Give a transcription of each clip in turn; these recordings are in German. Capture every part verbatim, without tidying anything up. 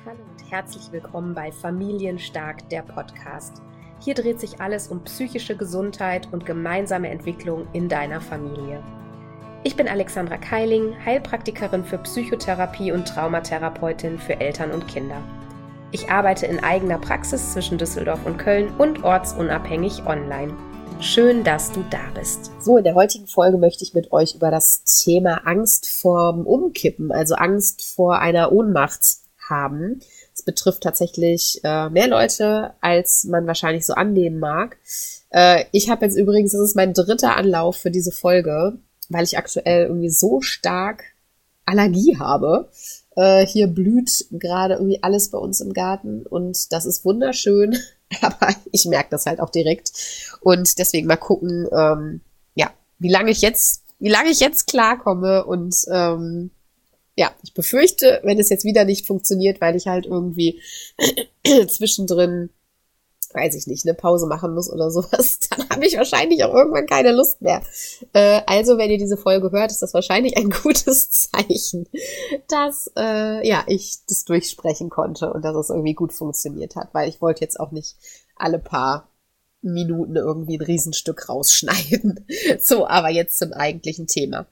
Hallo und herzlich willkommen bei Familienstark, der Podcast. Hier dreht sich alles um psychische Gesundheit und gemeinsame Entwicklung in deiner Familie. Ich bin Alexandra Keiling, Heilpraktikerin für Psychotherapie und Traumatherapeutin für Eltern und Kinder. Ich arbeite in eigener Praxis zwischen Düsseldorf und Köln und ortsunabhängig online. Schön, dass du da bist. So, in der heutigen Folge möchte ich mit euch über das Thema Angst vorm Umkippen, also Angst vor einer Ohnmacht haben. Es betrifft tatsächlich äh, mehr Leute, als man wahrscheinlich so annehmen mag. Äh, ich habe jetzt übrigens, das ist mein dritter Anlauf für diese Folge, weil ich aktuell irgendwie so stark Allergie habe. Äh, hier blüht gerade irgendwie alles bei uns im Garten und das ist wunderschön, aber ich merke das halt auch direkt. Und deswegen mal gucken, ähm, ja, wie lange ich jetzt, wie lange ich jetzt klarkomme und ähm, ja, ich befürchte, wenn es jetzt wieder nicht funktioniert, weil ich halt irgendwie zwischendrin, weiß ich nicht, eine Pause machen muss oder sowas, dann habe ich wahrscheinlich auch irgendwann keine Lust mehr. Äh, also, wenn ihr diese Folge hört, ist das wahrscheinlich ein gutes Zeichen, dass äh, ja ich das durchsprechen konnte und dass es irgendwie gut funktioniert hat, weil ich wollte jetzt auch nicht alle paar Minuten irgendwie ein Riesenstück rausschneiden. So, aber jetzt zum eigentlichen Thema.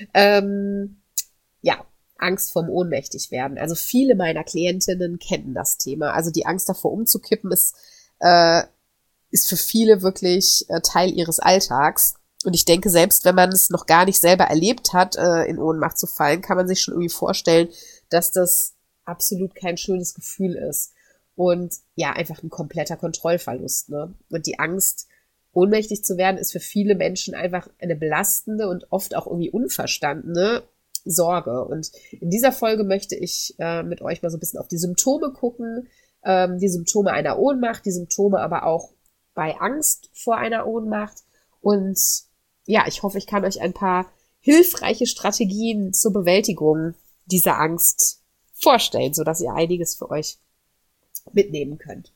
Ähm, ja. Angst vorm Ohnmächtigwerden. Also viele meiner Klientinnen kennen das Thema. Also die Angst davor umzukippen ist, äh, ist für viele wirklich äh, Teil ihres Alltags. Und ich denke, selbst wenn man es noch gar nicht selber erlebt hat, äh, in Ohnmacht zu fallen, kann man sich schon irgendwie vorstellen, dass das absolut kein schönes Gefühl ist. Und ja, einfach ein kompletter Kontrollverlust, ne? Und die Angst, ohnmächtig zu werden, ist für viele Menschen einfach eine belastende und oft auch irgendwie unverstandene Sorge. Und in dieser Folge möchte ich äh, mit euch mal so ein bisschen auf die Symptome gucken, ähm, die Symptome einer Ohnmacht, die Symptome aber auch bei Angst vor einer Ohnmacht. Und ja, ich hoffe, ich kann euch ein paar hilfreiche Strategien zur Bewältigung dieser Angst vorstellen, sodass ihr einiges für euch mitnehmen könnt.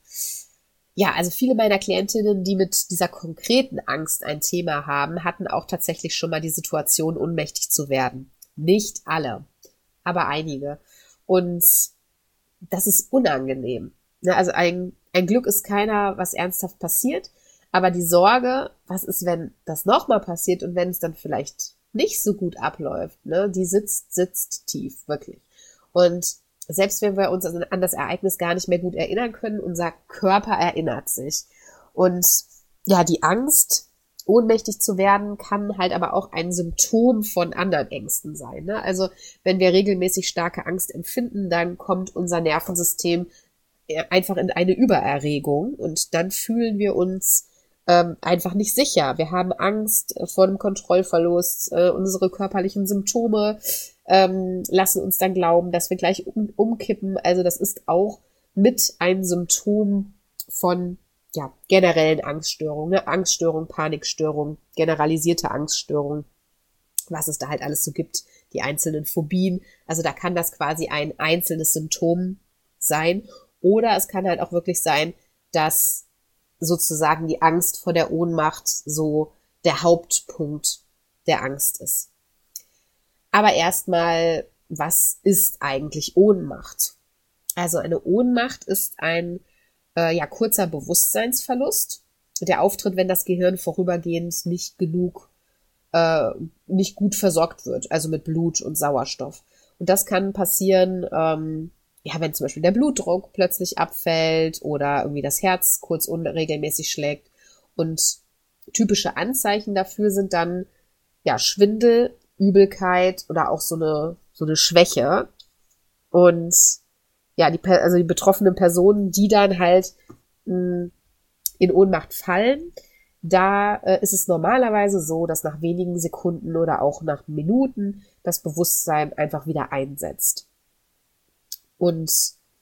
Ja, also viele meiner Klientinnen, die mit dieser konkreten Angst ein Thema haben, hatten auch tatsächlich schon mal die Situation, ohnmächtig zu werden. Nicht alle, aber einige. Und das ist unangenehm. Also ein, ein Glück ist keiner, was ernsthaft passiert, aber die Sorge, was ist, wenn das nochmal passiert und wenn es dann vielleicht nicht so gut abläuft, ne, die sitzt, sitzt tief, wirklich. Und selbst wenn wir uns an das Ereignis gar nicht mehr gut erinnern können, unser Körper erinnert sich. Und ja, die Angst, ohnmächtig zu werden, kann halt aber auch ein Symptom von anderen Ängsten sein, ne? Also wenn wir regelmäßig starke Angst empfinden, dann kommt unser Nervensystem einfach in eine Übererregung und dann fühlen wir uns ähm, einfach nicht sicher. Wir haben Angst vor dem Kontrollverlust, äh, unsere körperlichen Symptome ähm, lassen uns dann glauben, dass wir gleich um, umkippen. Also das ist auch mit ein Symptom von ja, generellen Angststörungen, ne? Angststörung, Panikstörung, generalisierte Angststörung, was es da halt alles so gibt, die einzelnen Phobien. Also da kann das quasi ein einzelnes Symptom sein. Oder es kann halt auch wirklich sein, dass sozusagen die Angst vor der Ohnmacht so der Hauptpunkt der Angst ist. Aber erstmal, was ist eigentlich Ohnmacht? Also eine Ohnmacht ist ein Äh, ja, kurzer Bewusstseinsverlust. Der auftritt, wenn das Gehirn vorübergehend nicht genug, äh, nicht gut versorgt wird, also mit Blut und Sauerstoff. Und das kann passieren, ähm, ja, wenn zum Beispiel der Blutdruck plötzlich abfällt oder irgendwie das Herz kurz unregelmäßig schlägt. Und typische Anzeichen dafür sind dann, ja, Schwindel, Übelkeit oder auch so eine, so eine Schwäche. Und ja, die, also die betroffenen Personen, die dann halt mh, in Ohnmacht fallen, da äh, ist es normalerweise so, dass nach wenigen Sekunden oder auch nach Minuten das Bewusstsein einfach wieder einsetzt. Und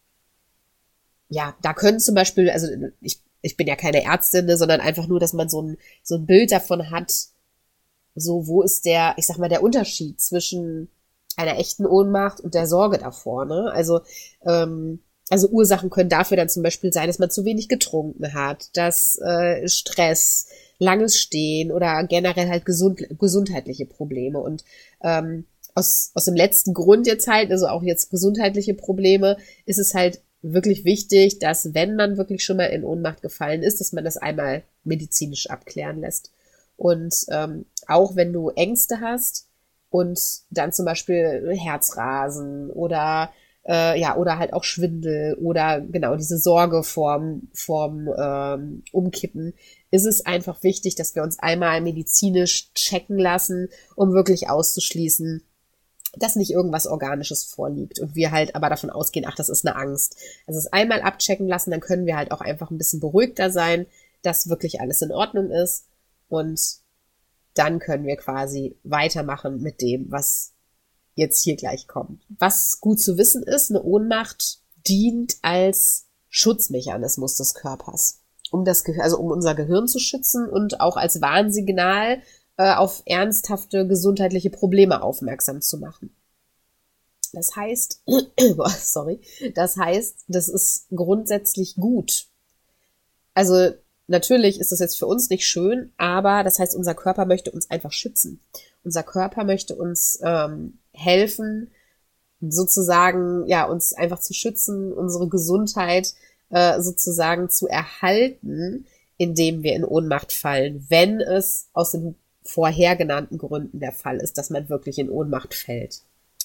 ja, da können zum Beispiel, also ich, ich bin ja keine Ärztin, ne, sondern einfach nur, dass man so ein, so ein Bild davon hat, so wo ist der, ich sag mal, der Unterschied zwischen einer echten Ohnmacht und der Sorge davor, ne? Also, ähm, also Ursachen können dafür dann zum Beispiel sein, dass man zu wenig getrunken hat, dass äh, Stress, langes Stehen oder generell halt gesund, gesundheitliche Probleme. Und ähm, aus, aus dem letzten Grund jetzt halt, also auch jetzt gesundheitliche Probleme, ist es halt wirklich wichtig, dass wenn man wirklich schon mal in Ohnmacht gefallen ist, dass man das einmal medizinisch abklären lässt. Und ähm, auch wenn du Ängste hast und dann zum Beispiel Herzrasen oder äh, ja oder halt auch Schwindel oder genau diese Sorge vorm, vorm ähm, Umkippen, ist es einfach wichtig, dass wir uns einmal medizinisch checken lassen, um wirklich auszuschließen, dass nicht irgendwas Organisches vorliegt und wir halt aber davon ausgehen, ach, das ist eine Angst. Also es einmal abchecken lassen, dann können wir halt auch einfach ein bisschen beruhigter sein, dass wirklich alles in Ordnung ist und dann können wir quasi weitermachen mit dem, was jetzt hier gleich kommt. Was gut zu wissen ist, eine Ohnmacht dient als Schutzmechanismus des Körpers, um das Gehirn, also um unser Gehirn zu schützen und auch als Warnsignal auf ernsthafte gesundheitliche Probleme aufmerksam zu machen. Das heißt, sorry, das heißt, das ist grundsätzlich gut. Also natürlich ist das jetzt für uns nicht schön, aber das heißt, unser Körper möchte uns einfach schützen. Unser Körper möchte uns ähm, helfen, sozusagen, ja, uns einfach zu schützen, unsere Gesundheit äh, sozusagen zu erhalten, indem wir in Ohnmacht fallen, wenn es aus dem vorher genannten Gründen der Fall ist, dass man wirklich in Ohnmacht fällt.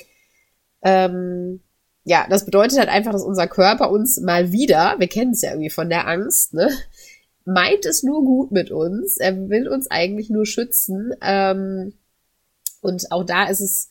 Ähm, ja, das bedeutet halt einfach, dass unser Körper uns mal wieder, wir kennen es ja irgendwie von der Angst, ne, meint es nur gut mit uns. Er will uns eigentlich nur schützen. Ähm, und auch da ist es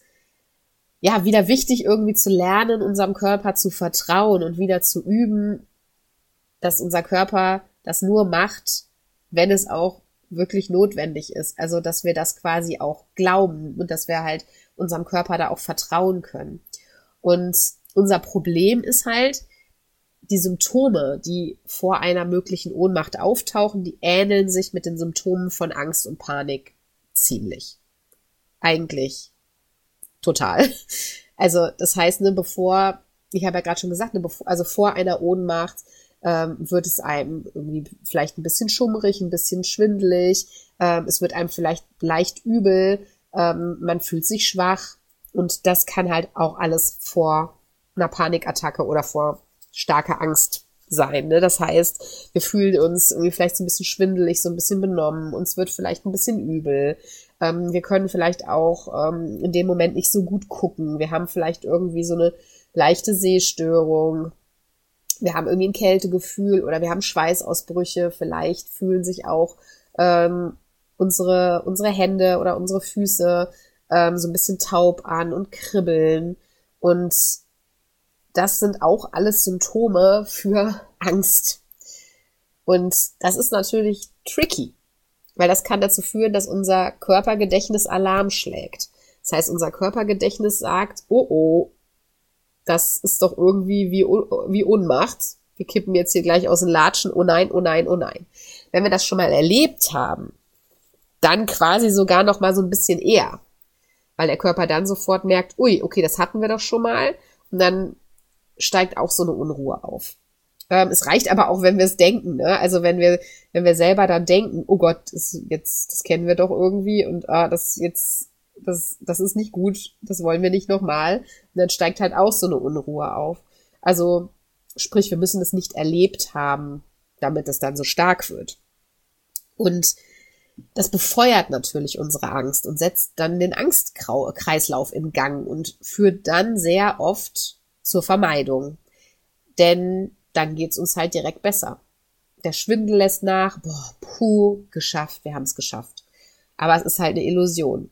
ja wieder wichtig, irgendwie zu lernen, unserem Körper zu vertrauen und wieder zu üben, dass unser Körper das nur macht, wenn es auch wirklich notwendig ist. Also, dass wir das quasi auch glauben und dass wir halt unserem Körper da auch vertrauen können. Und unser Problem ist halt, die Symptome, die vor einer möglichen Ohnmacht auftauchen, die ähneln sich mit den Symptomen von Angst und Panik ziemlich. Eigentlich total. Also, das heißt, ne, bevor, ich habe ja gerade schon gesagt, ne, bevor, also vor einer Ohnmacht ähm, wird es einem irgendwie vielleicht ein bisschen schummrig, ein bisschen schwindelig, ähm, es wird einem vielleicht leicht übel, ähm, man fühlt sich schwach und das kann halt auch alles vor einer Panikattacke oder vor starker Angst sein. Ne? Das heißt, wir fühlen uns irgendwie vielleicht so ein bisschen schwindelig, so ein bisschen benommen, uns wird vielleicht ein bisschen übel. Ähm, wir können vielleicht auch ähm, in dem Moment nicht so gut gucken. Wir haben vielleicht irgendwie so eine leichte Sehstörung. Wir haben irgendwie ein Kältegefühl oder wir haben Schweißausbrüche. Vielleicht fühlen sich auch ähm, unsere unsere Hände oder unsere Füße ähm, so ein bisschen taub an und kribbeln. Und das sind auch alles Symptome für Angst. Und das ist natürlich tricky, weil das kann dazu führen, dass unser Körpergedächtnis Alarm schlägt. Das heißt, unser Körpergedächtnis sagt, oh oh, das ist doch irgendwie wie, wie Ohnmacht. Wir kippen jetzt hier gleich aus den Latschen. Oh nein, oh nein, oh nein. Wenn wir das schon mal erlebt haben, dann quasi sogar noch mal so ein bisschen eher. Weil der Körper dann sofort merkt, ui, okay, das hatten wir doch schon mal. Und dann steigt auch so eine Unruhe auf. Ähm, es reicht aber auch, wenn wir es denken. Ne? Also wenn wir wenn wir selber dann denken, oh Gott, das, jetzt, das kennen wir doch irgendwie und ah, das jetzt Das, das ist nicht gut, das wollen wir nicht nochmal. Und dann steigt halt auch so eine Unruhe auf. Also, sprich, wir müssen es nicht erlebt haben, damit es dann so stark wird. Und das befeuert natürlich unsere Angst und setzt dann den Angstkreislauf in Gang und führt dann sehr oft zur Vermeidung. Denn dann geht's uns halt direkt besser. Der Schwindel lässt nach, boah, puh, geschafft, wir haben es geschafft. Aber es ist halt eine Illusion.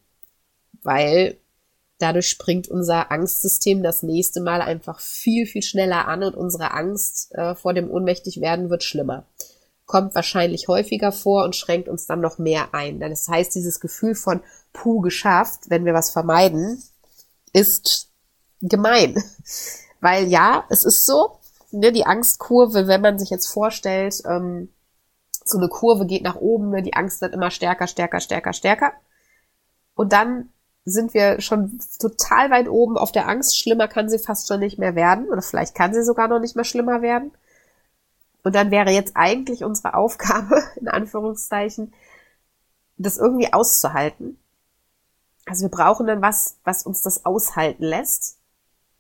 Weil dadurch springt unser Angstsystem das nächste Mal einfach viel, viel schneller an und unsere Angst äh, vor dem Ohnmächtigwerden wird schlimmer. Kommt wahrscheinlich häufiger vor und schränkt uns dann noch mehr ein. Das heißt, dieses Gefühl von puh, geschafft, wenn wir was vermeiden, ist gemein. Weil ja, es ist so, ne, die Angstkurve, wenn man sich jetzt vorstellt, ähm, so eine Kurve geht nach oben, ne, die Angst wird immer stärker, stärker, stärker, stärker. Und dann sind wir schon total weit oben auf der Angst. Schlimmer kann sie fast schon nicht mehr werden. Oder vielleicht kann sie sogar noch nicht mehr schlimmer werden. Und dann wäre jetzt eigentlich unsere Aufgabe, in Anführungszeichen, das irgendwie auszuhalten. Also wir brauchen dann was, was uns das aushalten lässt,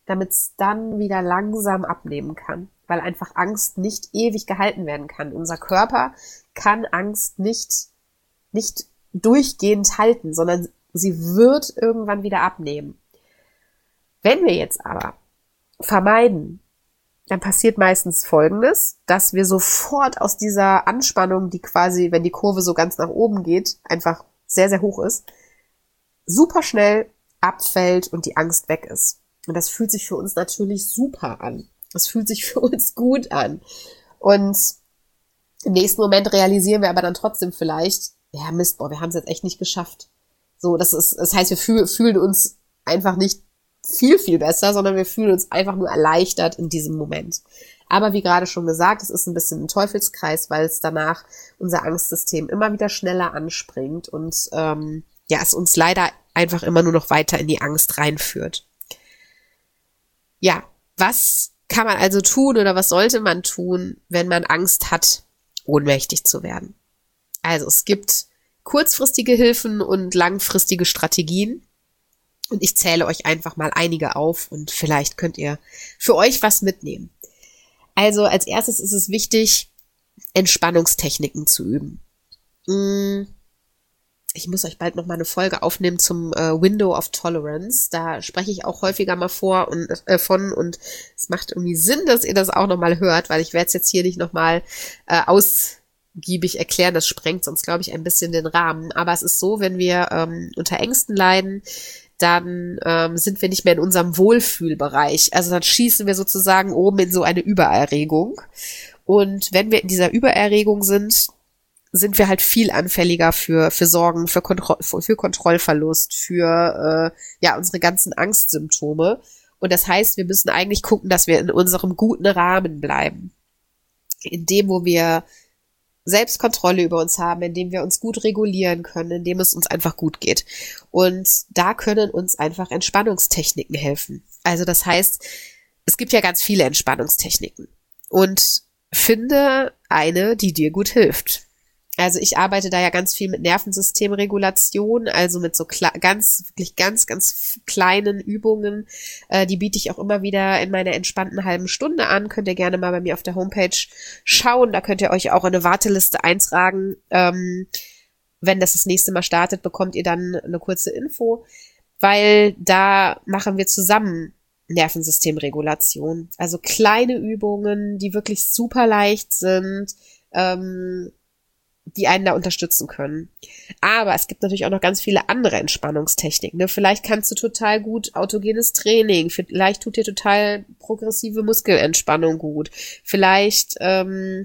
damit es dann wieder langsam abnehmen kann, weil einfach Angst nicht ewig gehalten werden kann. Unser Körper kann Angst nicht, nicht durchgehend halten, sondern sie wird irgendwann wieder abnehmen. Wenn wir jetzt aber vermeiden, dann passiert meistens Folgendes, dass wir sofort aus dieser Anspannung, die quasi, wenn die Kurve so ganz nach oben geht, einfach sehr, sehr hoch ist, super schnell abfällt und die Angst weg ist. Und das fühlt sich für uns natürlich super an. Das fühlt sich für uns gut an. Und im nächsten Moment realisieren wir aber dann trotzdem vielleicht, ja Mist, boah, wir haben es jetzt echt nicht geschafft. So, das ist, das heißt, wir fühl, fühlen uns einfach nicht viel, viel besser, sondern wir fühlen uns einfach nur erleichtert in diesem Moment. Aber wie gerade schon gesagt, es ist ein bisschen ein Teufelskreis, weil es danach unser Angstsystem immer wieder schneller anspringt und ähm, ja, es uns leider einfach immer nur noch weiter in die Angst reinführt. Ja, was kann man also tun oder was sollte man tun, wenn man Angst hat, ohnmächtig zu werden? Also es gibt kurzfristige Hilfen und langfristige Strategien. Und ich zähle euch einfach mal einige auf und vielleicht könnt ihr für euch was mitnehmen. Also als erstes ist es wichtig, Entspannungstechniken zu üben. Ich muss euch bald noch mal eine Folge aufnehmen zum äh, Window of Tolerance. Da spreche ich auch häufiger mal vor und äh, von und es macht irgendwie Sinn, dass ihr das auch noch mal hört, weil ich werde es jetzt hier nicht noch mal äh, ausgiebig erklären. Das sprengt sonst, glaube ich, ein bisschen den Rahmen. Aber es ist so, wenn wir ähm, unter Ängsten leiden, dann ähm, sind wir nicht mehr in unserem Wohlfühlbereich. Also dann schießen wir sozusagen oben in so eine Übererregung. Und wenn wir in dieser Übererregung sind, sind wir halt viel anfälliger für für Sorgen, für, Kontro- für Kontrollverlust, für äh, ja unsere ganzen Angstsymptome. Und das heißt, wir müssen eigentlich gucken, dass wir in unserem guten Rahmen bleiben. In dem, wo wir Selbstkontrolle über uns haben, indem wir uns gut regulieren können, indem es uns einfach gut geht. Und da können uns einfach Entspannungstechniken helfen. Also das heißt, es gibt ja ganz viele Entspannungstechniken. Und finde eine, die dir gut hilft. Also ich arbeite da ja ganz viel mit Nervensystemregulation, also mit so kle- ganz, wirklich ganz, ganz kleinen Übungen. Äh, die biete ich auch immer wieder in meiner entspannten halben Stunde an. Könnt ihr gerne mal bei mir auf der Homepage schauen. Da könnt ihr euch auch in eine Warteliste eintragen. Ähm, wenn das das nächste Mal startet, bekommt ihr dann eine kurze Info, weil da machen wir zusammen Nervensystemregulation. Also kleine Übungen, die wirklich super leicht sind, ähm, die einen da unterstützen können. Aber es gibt natürlich auch noch ganz viele andere Entspannungstechniken. Ne? Vielleicht kannst du total gut autogenes Training, vielleicht tut dir total progressive Muskelentspannung gut. Vielleicht, ähm,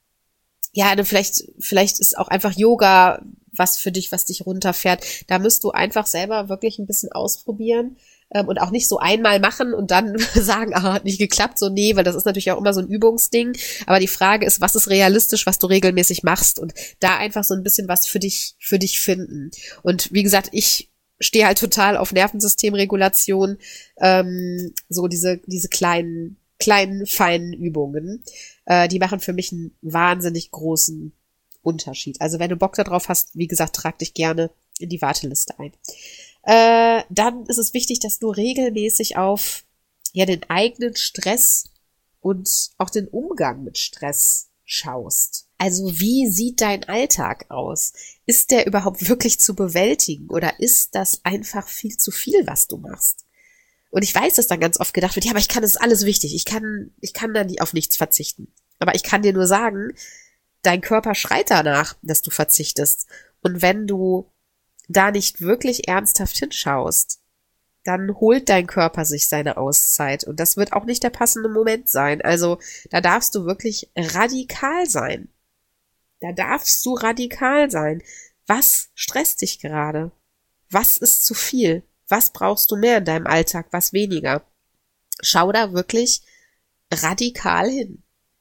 ja, ne, vielleicht, vielleicht ist auch einfach Yoga was für dich, was dich runterfährt. Da musst du einfach selber wirklich ein bisschen ausprobieren. Und auch nicht so einmal machen und dann sagen, ah, hat nicht geklappt, so nee, weil das ist natürlich auch immer so ein Übungsding, aber die Frage ist, was ist realistisch, was du regelmäßig machst und da einfach so ein bisschen was für dich, für dich finden. Und wie gesagt, ich stehe halt total auf Nervensystemregulation, ähm, so diese, diese kleinen, kleinen, feinen Übungen, äh, die machen für mich einen wahnsinnig großen Unterschied. Also wenn du Bock darauf hast, wie gesagt, trag dich gerne in die Warteliste ein. Äh, dann ist es wichtig, dass du regelmäßig auf ja den eigenen Stress und auch den Umgang mit Stress schaust. Also wie sieht dein Alltag aus? Ist der überhaupt wirklich zu bewältigen oder ist das einfach viel zu viel, was du machst? Und ich weiß, dass dann ganz oft gedacht wird, ja, aber ich kann, das ist alles wichtig. Ich kann, ich kann da nie auf nichts verzichten. Aber ich kann dir nur sagen, dein Körper schreit danach, dass du verzichtest. Und wenn du da nicht wirklich ernsthaft hinschaust, dann holt dein Körper sich seine Auszeit und das wird auch nicht der passende Moment sein. Also da darfst du wirklich radikal sein. Da darfst du radikal sein. Was stresst dich gerade? Was ist zu viel? Was brauchst du mehr in deinem Alltag? Was weniger? Schau da wirklich radikal hin.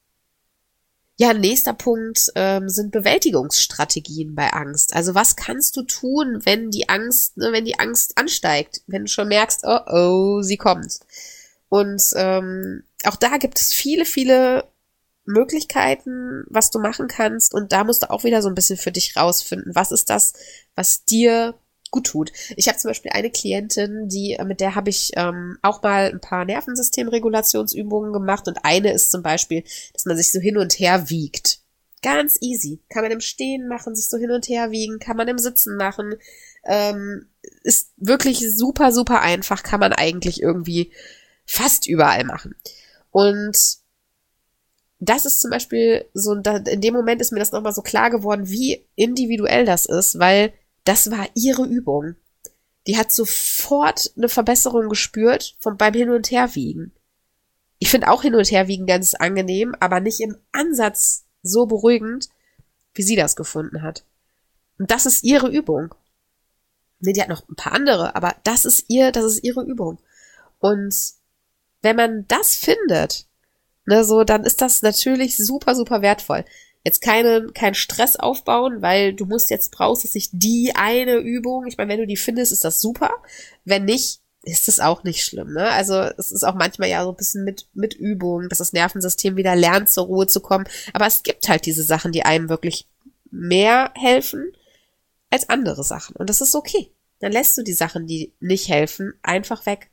Ja, nächster Punkt ähm, sind Bewältigungsstrategien bei Angst. Also was kannst du tun, wenn die Angst, ne, wenn die Angst ansteigt, wenn du schon merkst, oh oh, sie kommt. Und ähm, auch da gibt es viele, viele Möglichkeiten, was du machen kannst. Und da musst du auch wieder so ein bisschen für dich rausfinden, was ist das, was dir gut tut. Ich habe zum Beispiel eine Klientin, die mit der habe ich ähm, auch mal ein paar Nervensystemregulationsübungen gemacht und eine ist zum Beispiel, dass man sich so hin und her wiegt. Ganz easy. Kann man im Stehen machen, sich so hin und her wiegen, kann man im Sitzen machen. Ähm, ist wirklich super, super einfach, kann man eigentlich irgendwie fast überall machen. Und das ist zum Beispiel so, in dem Moment ist mir das nochmal so klar geworden, wie individuell das ist, weil das war ihre Übung. Die hat sofort eine Verbesserung gespürt vom, beim Hin- und Herwiegen. Ich finde auch Hin- und Herwiegen ganz angenehm, aber nicht im Ansatz so beruhigend, wie sie das gefunden hat. Und das ist ihre Übung. Nee, die hat noch ein paar andere, aber das ist ihr, das ist ihre Übung. Und wenn man das findet, ne, so, dann ist das natürlich super, super wertvoll. Jetzt keine, kein Stress aufbauen, weil du musst jetzt, brauchst es nicht die eine Übung. Ich meine, wenn du die findest, ist das super. Wenn nicht, ist es auch nicht schlimm, ne? Also, es ist auch manchmal ja so ein bisschen mit, mit Übung, dass das Nervensystem wieder lernt, zur Ruhe zu kommen. Aber es gibt halt diese Sachen, die einem wirklich mehr helfen als andere Sachen. Und das ist okay. Dann lässt du die Sachen, die nicht helfen, einfach weg.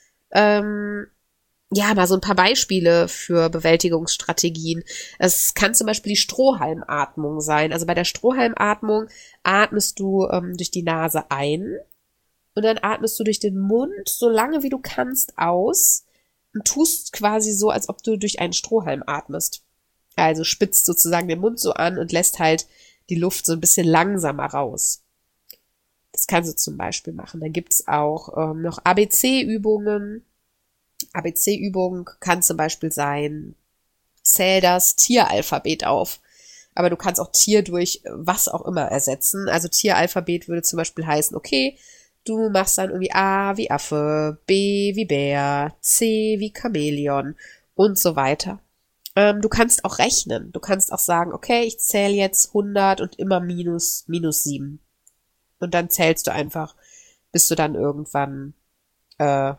Ähm, ja, mal so ein paar Beispiele für Bewältigungsstrategien. Es kann zum Beispiel die Strohhalmatmung sein. Also bei der Strohhalmatmung atmest du ähm, durch die Nase ein und dann atmest du durch den Mund so lange wie du kannst aus und tust quasi so, als ob du durch einen Strohhalm atmest. Also spitzt sozusagen den Mund so an und lässt halt die Luft so ein bisschen langsamer raus. Das kannst du zum Beispiel machen. Dann gibt's auch ähm, noch A B C-Übungen. A B C-Übung kann zum Beispiel sein, zähl das Tieralphabet auf. Aber du kannst auch Tier durch was auch immer ersetzen. Also Tieralphabet würde zum Beispiel heißen, okay, du machst dann irgendwie A wie Affe, B wie Bär, C wie Chamäleon und so weiter. Ähm, du kannst auch rechnen. Du kannst auch sagen, okay, ich zähle jetzt hundert und immer minus, minus sieben. Und dann zählst du einfach, bis du dann irgendwann äh,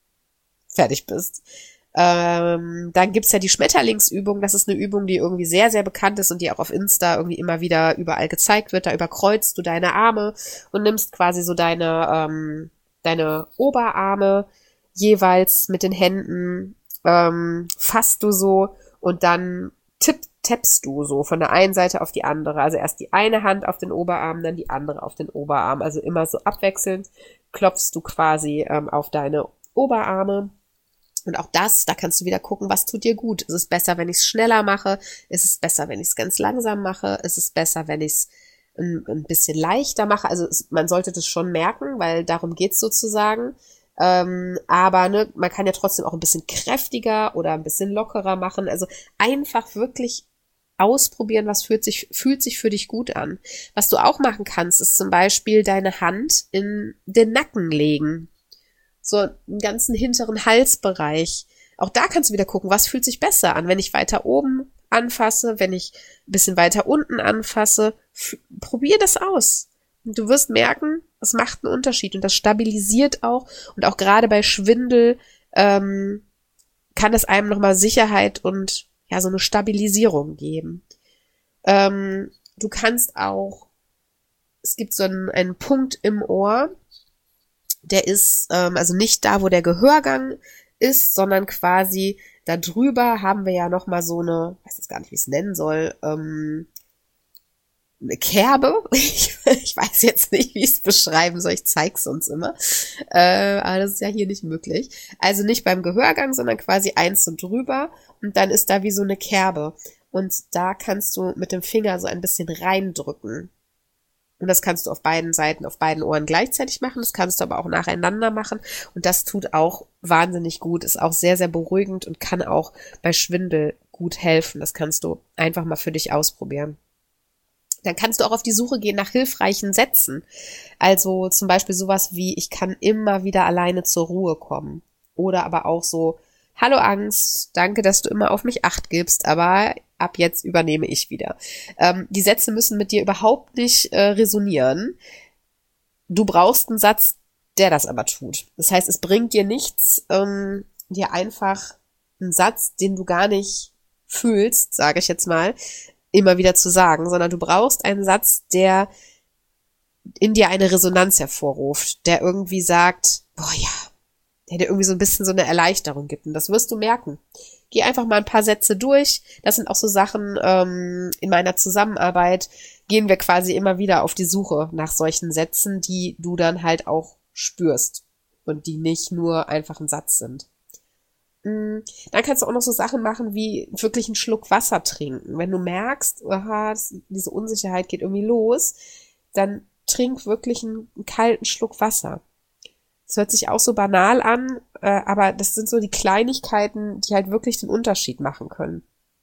fertig bist. Ähm, dann gibt's ja die Schmetterlingsübung. Das ist eine Übung, die irgendwie sehr, sehr bekannt ist und die auch auf Insta irgendwie immer wieder überall gezeigt wird. Da überkreuzt du deine Arme und nimmst quasi so deine, ähm, deine Oberarme jeweils mit den Händen, ähm, fasst du so und dann tipp, tappst du so von der einen Seite auf die andere. Also erst die eine Hand auf den Oberarm, dann die andere auf den Oberarm. Also immer so abwechselnd klopfst du quasi ähm, auf deine Oberarme. Und auch das, da kannst du wieder gucken, was tut dir gut. Ist es besser, wenn ich es schneller mache? Ist es besser, wenn ich es ganz langsam mache? Ist es besser, wenn ich es ein, ein bisschen leichter mache? Also es, man sollte das schon merken, weil darum geht's sozusagen. Ähm, aber ne, man kann ja trotzdem auch ein bisschen kräftiger oder ein bisschen lockerer machen. Also einfach wirklich ausprobieren, was fühlt sich, fühlt sich für dich gut an. Was du auch machen kannst, ist zum Beispiel deine Hand in den Nacken legen. So einen ganzen hinteren Halsbereich. Auch da kannst du wieder gucken, was fühlt sich besser an, wenn ich weiter oben anfasse, wenn ich ein bisschen weiter unten anfasse. F- probier das aus. Und du wirst merken, es macht einen Unterschied und das stabilisiert auch. Und auch gerade bei Schwindel ähm, kann es einem nochmal Sicherheit und ja so eine Stabilisierung geben. Ähm, du kannst auch, es gibt so einen, einen Punkt im Ohr, der ist ähm, also nicht da, wo der Gehörgang ist, sondern quasi da drüber haben wir ja nochmal so eine, ich weiß jetzt gar nicht, wie ich es nennen soll, ähm, eine Kerbe. Ich, ich weiß jetzt nicht, wie ich es beschreiben soll. Ich zeig's uns immer. Äh, aber das ist ja hier nicht möglich. Also nicht beim Gehörgang, sondern quasi eins so drüber und dann ist da wie so eine Kerbe. Und da kannst du mit dem Finger so ein bisschen reindrücken. Und das kannst du auf beiden Seiten, auf beiden Ohren gleichzeitig machen. Das kannst du aber auch nacheinander machen. Und das tut auch wahnsinnig gut. Ist auch sehr, sehr beruhigend und kann auch bei Schwindel gut helfen. Das kannst du einfach mal für dich ausprobieren. Dann kannst du auch auf die Suche gehen nach hilfreichen Sätzen. Also zum Beispiel sowas wie, ich kann immer wieder alleine zur Ruhe kommen. Oder aber auch so, hallo Angst, danke, dass du immer auf mich Acht gibst, aber ab jetzt übernehme ich wieder. Ähm, die Sätze müssen mit dir überhaupt nicht äh, resonieren. Du brauchst einen Satz, der das aber tut. Das heißt, es bringt dir nichts, ähm, dir einfach einen Satz, den du gar nicht fühlst, sage ich jetzt mal, immer wieder zu sagen, sondern du brauchst einen Satz, der in dir eine Resonanz hervorruft, der irgendwie sagt, boah ja, der dir irgendwie so ein bisschen so eine Erleichterung gibt. Und das wirst du merken. Geh einfach mal ein paar Sätze durch. Das sind auch so Sachen, ähm, in meiner Zusammenarbeit gehen wir quasi immer wieder auf die Suche nach solchen Sätzen, die du dann halt auch spürst und die nicht nur einfach ein Satz sind. Dann kannst du auch noch so Sachen machen wie wirklich einen Schluck Wasser trinken. Wenn du merkst, aha, das, diese Unsicherheit geht irgendwie los, dann trink wirklich einen, einen kalten Schluck Wasser. Das hört sich auch so banal an, äh, aber das sind so die Kleinigkeiten, die halt wirklich den Unterschied machen können.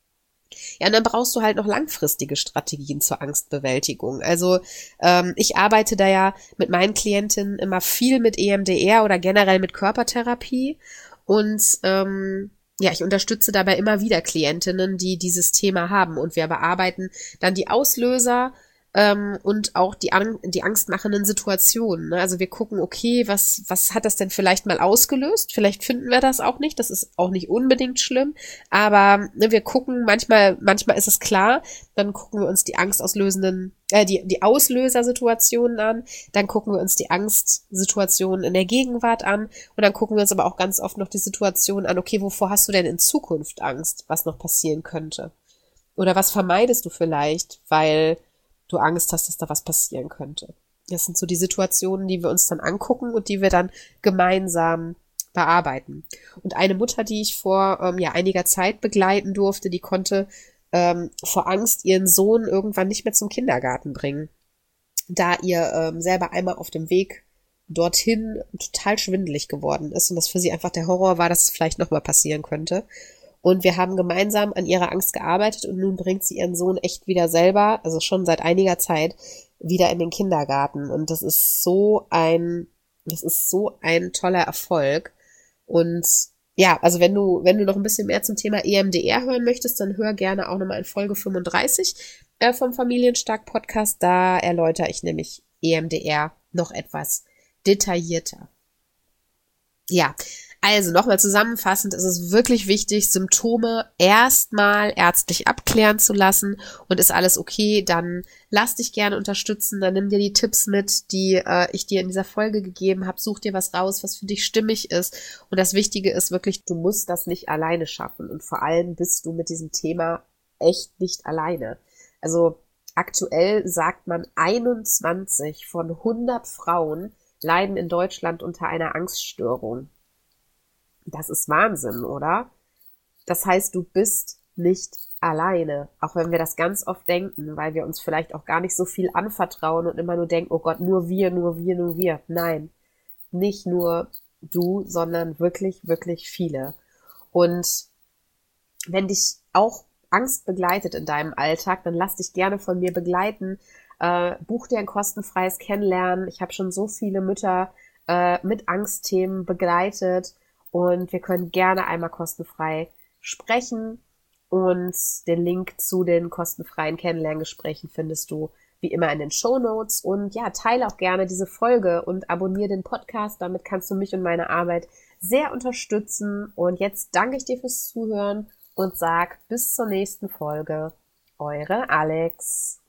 Ja, und dann brauchst du halt noch langfristige Strategien zur Angstbewältigung. Also ähm, ich arbeite da ja mit meinen Klientinnen immer viel mit E M D R oder generell mit Körpertherapie und ähm, ja, ich unterstütze dabei immer wieder Klientinnen, die dieses Thema haben und wir bearbeiten dann die Auslöser ähm, und auch die, Ang- die angstmachenden Situationen. Ne? Also wir gucken, okay, was, was hat das denn vielleicht mal ausgelöst? Vielleicht finden wir das auch nicht, das ist auch nicht unbedingt schlimm, aber ne, wir gucken, manchmal, manchmal ist es klar, dann gucken wir uns die angstauslösenden, äh, die, die Auslösersituationen an, dann gucken wir uns die Angstsituationen in der Gegenwart an und dann gucken wir uns aber auch ganz oft noch die Situation an, okay, wovor hast du denn in Zukunft Angst, was noch passieren könnte? Oder was vermeidest du vielleicht, weil du Angst hast, dass da was passieren könnte. Das sind so die Situationen, die wir uns dann angucken und die wir dann gemeinsam bearbeiten. Und eine Mutter, die ich vor ähm, ja einiger Zeit begleiten durfte, die konnte ähm, vor Angst ihren Sohn irgendwann nicht mehr zum Kindergarten bringen, da ihr ähm, selber einmal auf dem Weg dorthin total schwindelig geworden ist und das für sie einfach der Horror war, dass es vielleicht nochmal passieren könnte. Und wir haben gemeinsam an ihrer Angst gearbeitet und nun bringt sie ihren Sohn echt wieder selber, also schon seit einiger Zeit, wieder in den Kindergarten. Und das ist so ein, das ist so ein toller Erfolg. Und ja, also wenn du, wenn du noch ein bisschen mehr zum Thema E M D R hören möchtest, dann hör gerne auch nochmal in Folge fünfunddreißig äh, vom Familienstark Podcast. Da erläutere ich nämlich E M D R noch etwas detaillierter. Ja, also nochmal zusammenfassend, ist es wirklich wichtig, Symptome erstmal ärztlich abklären zu lassen und ist alles okay, dann lass dich gerne unterstützen, dann nimm dir die Tipps mit, die äh, ich dir in dieser Folge gegeben habe, such dir was raus, was für dich stimmig ist und das Wichtige ist wirklich, du musst das nicht alleine schaffen und vor allem bist du mit diesem Thema echt nicht alleine. Also aktuell sagt man, einundzwanzig von hundert Frauen leiden in Deutschland unter einer Angststörung. Das ist Wahnsinn, oder? Das heißt, du bist nicht alleine, auch wenn wir das ganz oft denken, weil wir uns vielleicht auch gar nicht so viel anvertrauen und immer nur denken, oh Gott, nur wir, nur wir, nur wir. Nein, nicht nur du, sondern wirklich, wirklich viele. Und wenn dich auch Angst begleitet in deinem Alltag, dann lass dich gerne von mir begleiten. Äh, buch dir ein kostenfreies Kennenlernen. Ich habe schon so viele Mütter äh, mit Angstthemen begleitet. Und wir können gerne einmal kostenfrei sprechen und den Link zu den kostenfreien Kennenlerngesprächen findest du wie immer in den Shownotes. Und ja, teile auch gerne diese Folge und abonniere den Podcast. Damit kannst du mich und meine Arbeit sehr unterstützen. Und jetzt danke ich dir fürs Zuhören und sag bis zur nächsten Folge. Eure Alex.